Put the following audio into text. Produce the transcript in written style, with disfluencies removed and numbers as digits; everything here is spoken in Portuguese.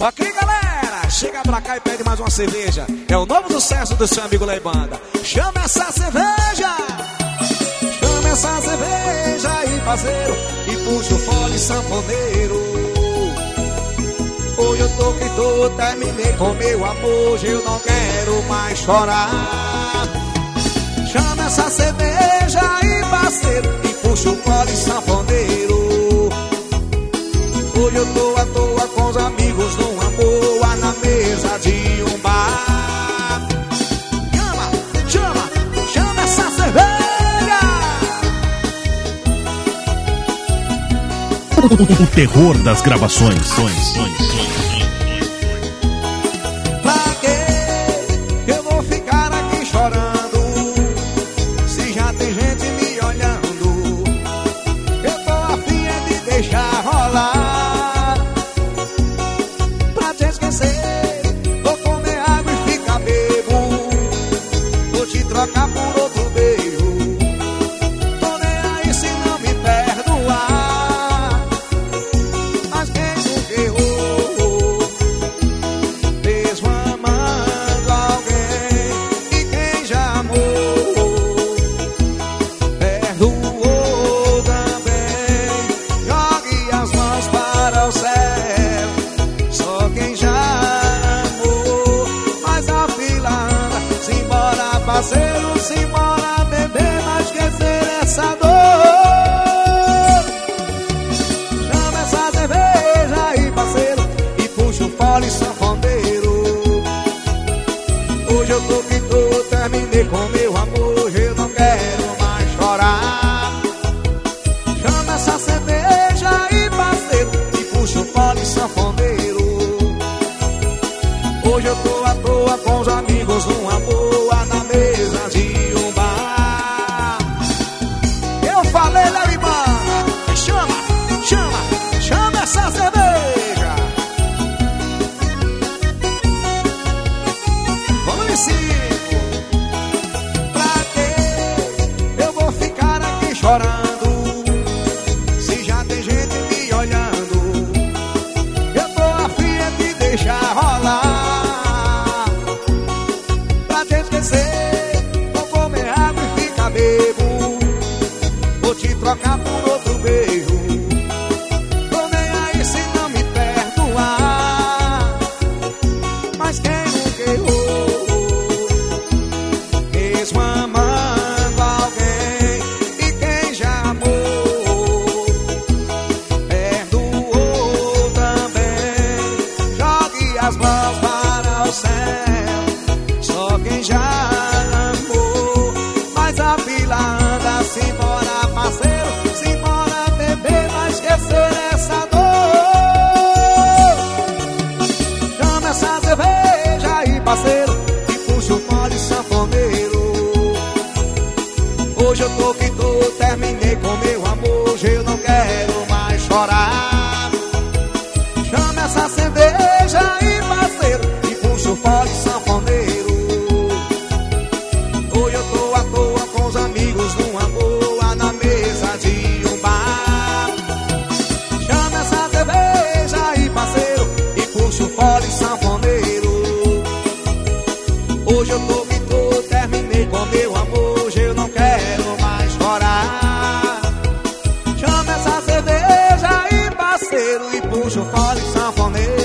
Ok, galera, chega pra cá e pede mais uma cerveja. É o novo sucesso do seu amigo Leibanda. Chama essa cerveja. Chama essa cerveja aí, parceiro, e puxa o fole sanfoneiro. Hoje eu tô que tô, terminei com meu amor, hoje eu não quero mais chorar. Chama essa cerveja aí, parceiro, e puxa o fole sanfoneiro. Hoje eu tô à toa com os amigos numa boa na mesa de um bar. Chama, chama, chama essa cerveja. O terror das gravações. Pra que eu vou ficar aqui chorando, se já tem gente me olhando? Eu tô a fim de deixar rolar. Pra te esquecer, vou comer água e ficar bebo. Vou te trocar por outro beijo. Tô nem aí se não me perdoar. Mas quem nunca errou, mesmo amando alguém, e quem já amou, perdoou também. Jogue as mãos para o céu, só quem já amou. Mas a fila anda, simbora parceiro, simbora beber, mas esquecer essa dor. Chama essa cerveja aí, parceiro, e puxa o fole sanfoneiro. Hoje eu tô que tô, terminei com meu amor, hoje eu não quero mais chorar. Chama essa cerveja aí, parceiro, e puxa o fole sanfoneiro. Hoje eu tô à toa com os amigos numa boa na mesa de um bar. Eu falei, Leibanda, chama, chama, chama essa cerveja. Vamos em 5. Pra que eu vou ficar aqui chorando, se já tem gente me olhando? Eu tô a fim de deixar rolar. Pra te esquecer, vou comer água e ficar bebo. Vou te trocar por outro beijo. Tô nem aí se não me perdoar. Mas quem nunca errou, mesmo amando alguém, e quem já amou, perdoou também. Jogue as mãos para o céu, só quem já amou. Mas a fila anda, simbora parceiro, simbora beber, mas esquecer essa dor. Chama essa cerveja aí, parceiro, e puxa o fole sanfoneiro. Hoje eu tô que tô, terminei com meu amor, hoje eu não quero mais chorar. Chama essa cerveja aí, parceiro, e puxa o fole sanfoneiro. Hoje eu tô à toa com os amigos numa boa na mesa de um bar. Chama essa cerveja aí, parceiro, e puxa o fole sanfoneiro. Hoje eu tô que tô, terminei com meu amor, hoje eu não quero mais chorar. Chama essa cerveja aí, parceiro, e puxa o fole sanfoneiro.